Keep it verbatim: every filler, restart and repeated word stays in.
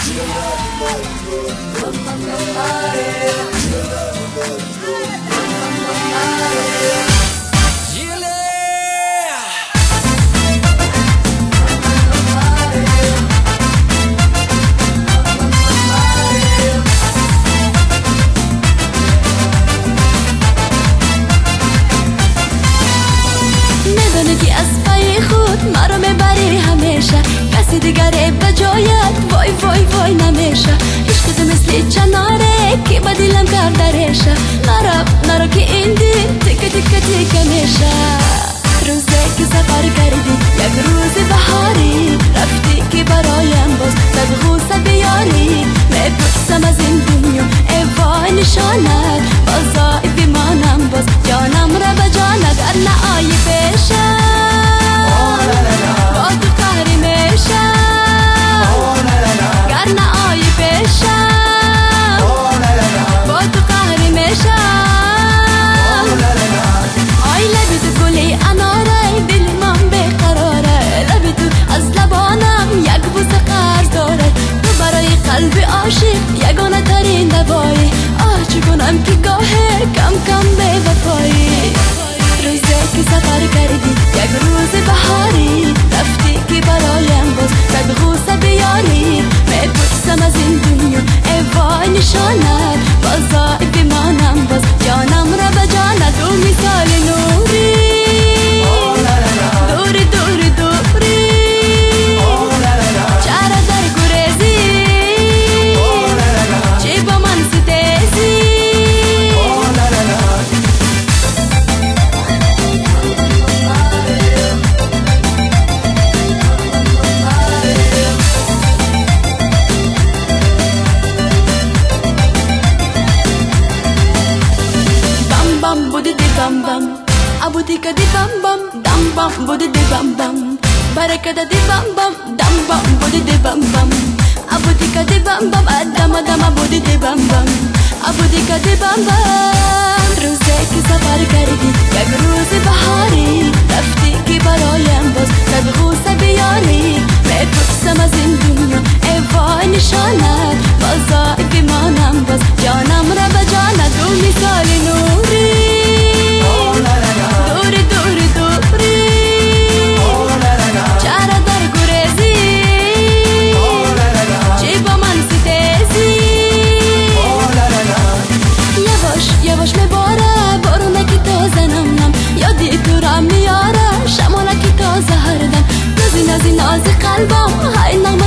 میدونی از پای خود مرا میبری همیشه، کسی دیگره به جایت وای وای وای نمیشه. عشق تو مثل چناره که با دلم کرده ریشه، نرا نرا که این دل تیکه تیکه تیکه میشه. روزه که سفر کردی یک روز بهاری، رفتی که برایم باز صد غوصه بیاری. میپرسم از این دنیا ای وای نشانت، بازای بمانم باز جانم را به جانت. گر نه آیی پیشم با تو قهری میشم، گر نه آیی پیشم با تو قهری میشم. آی لبی تو گلی اناره، دل من بیقراره، لبی تو از لبانم یک بوسه قرض داره. تو برای قلب عاشق یگانه ترین دوایی، آه چگونم که گاهی کم کم بی وفایی. روزه که سفر کردی یک روز بهاری، رفتی که برایم باز صد غوصه بیاری. میپرسم از این دنیا ای وای نشانت، بازای بمانم باز جانم را به جانت. تو مثال نوری دوری دوری دوری، چرا در گریزی چی با من ستیزی. Bam budi di bam bam, abutika di bam bam, dam bam budi di bam bam, barakada di bam bam, dam bam budi di bam bam, abutika di bam bam, adama dama budi di bam bam, abutika di bam bam. روزه که سفر کردی یک روز بهاری، رفتی که برایم باز صد غوصه بیاری. میپرسم از این دنیا ای وای نشانت، بازای بمانم باز جانم را به جانت. تو مثال نوری دوری دوری دوری، چرا در گریزی چی با من ستیزی. یواش یواش میباره بارونه که تازه نمنم، یادی تو را میاره شمانه که تازه هردم. نازی نازی نازی قلبم های نم